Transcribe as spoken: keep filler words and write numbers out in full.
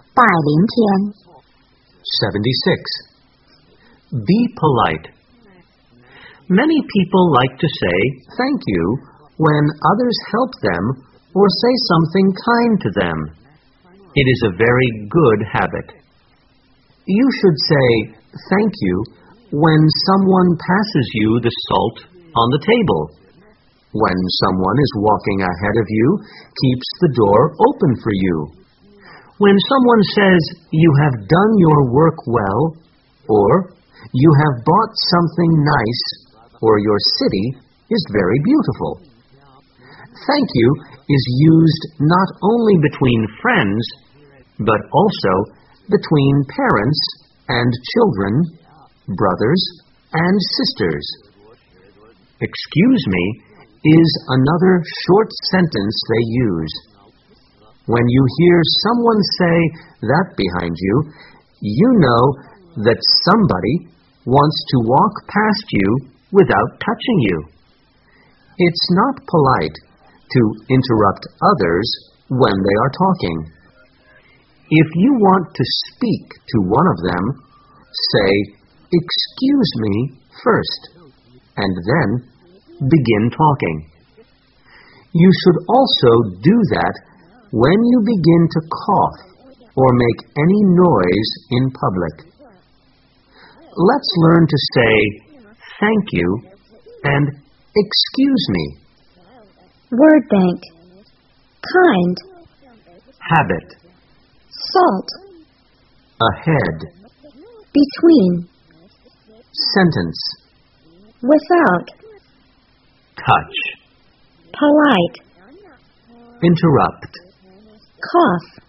百零天 seventy-six. Be polite. Many people like to say thank you when others help them or say something kind to them. It is a very good habit. You should say thank you when someone passes you the salt on the table. When someone is walking ahead of you, keeps the door open for you. When someone says you have done your work well, or you have bought something nice, or your city is very beautiful. Thank you is used not only between friends, but also between parents and children, brothers and sisters. Excuse me is another short sentence they use. When you hear someone say that behind you, you know that somebody wants to walk past you without touching you. It's not polite to interrupt others when they are talking. If you want to speak to one of them, say, "Excuse me," first, and then begin talking. You should also do that when you begin to cough or make any noise in public. Let's learn to say thank you and excuse me. Word bank. Kind. Habit. Salt. Ahead. Between. Sentence. Without. Touch. Polite. Interrupt. Cough.